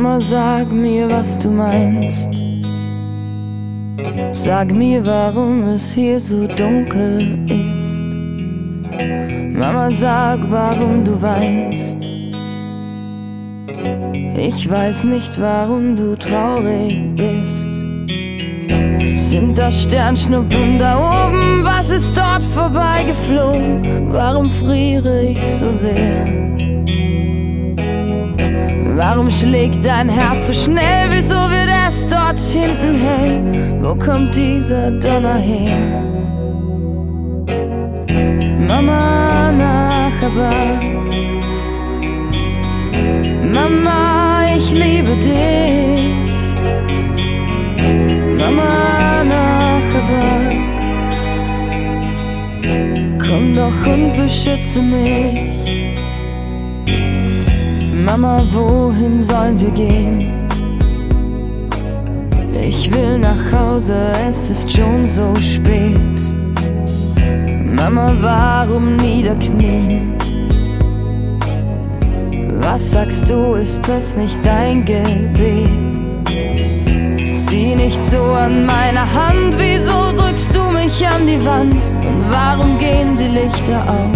Mama, sag mir, was du meinst. Sag mir, warum es hier so dunkel ist. Mama, sag, warum du weinst. Ich weiß nicht, warum du traurig bist. Sind das Sternschnuppen da oben? Was ist dort vorbeigeflogen? Warum friere ich so sehr? Warum schlägt dein Herz so schnell? Wieso wird es dort hinten hell? Wo kommt dieser Donner her? Mama nach Chabad. Mama, ich liebe dich. Mama nach Chabad. Komm doch und beschütze mich. Mama, wohin sollen wir gehen? Ich will nach Hause, es ist schon so spät. Mama, warum niederknien? Was sagst du, ist das nicht dein Gebet? Zieh nicht so an meiner Hand, wieso drückst du mich an die Wand? Und warum gehen die Lichter aus?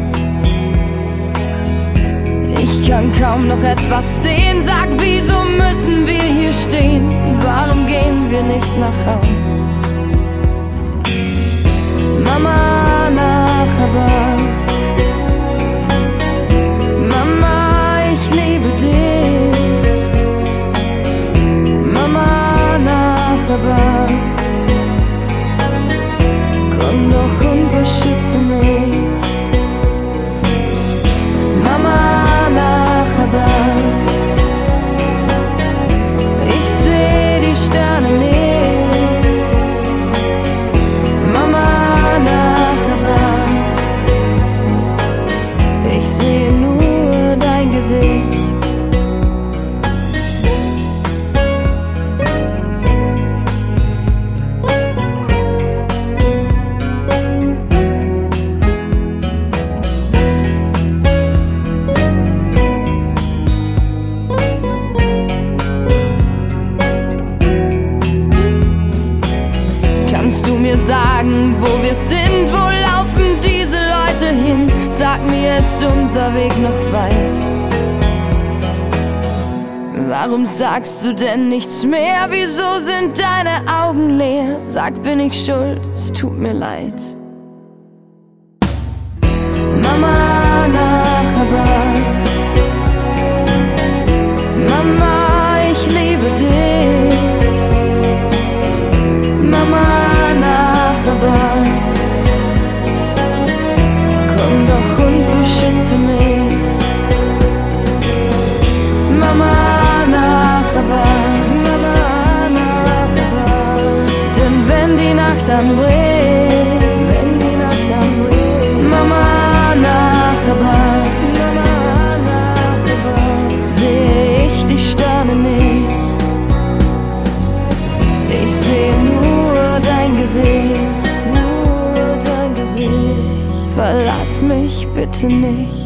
Ich kann kaum noch etwas sehen, sag, wieso müssen wir hier stehen? Und warum gehen wir nicht nach Haus? Mama nach Chabad. Mama, ich liebe dich. Mama nach Chabad. Komm doch und beschütze mich. Mama nach Chabad. Ich seh die Sterne nicht. Mama nach Chabad. Ich sehe nur dein Gesicht. Kannst du mir sagen, wo wir sind? Wo laufen diese Leute hin? Sag mir, ist unser Weg noch weit? Warum sagst du denn nichts mehr? Wieso sind deine Augen leer? Sag, bin ich schuld? Es tut mir leid. Mama nach Chabad. Mama, ich liebe dich. Mama nach Chabad. Komm doch und beschütze mich. Mama nach Chabad. Mama nach Chabad. Denn wenn die Nacht anbricht, Mama nach Chabad. Mama nach Chabad. Sehe ich die Sterne nicht. Ich sehe nur dein Gesicht, nur dein Gesicht. Verlass mich bitte nicht.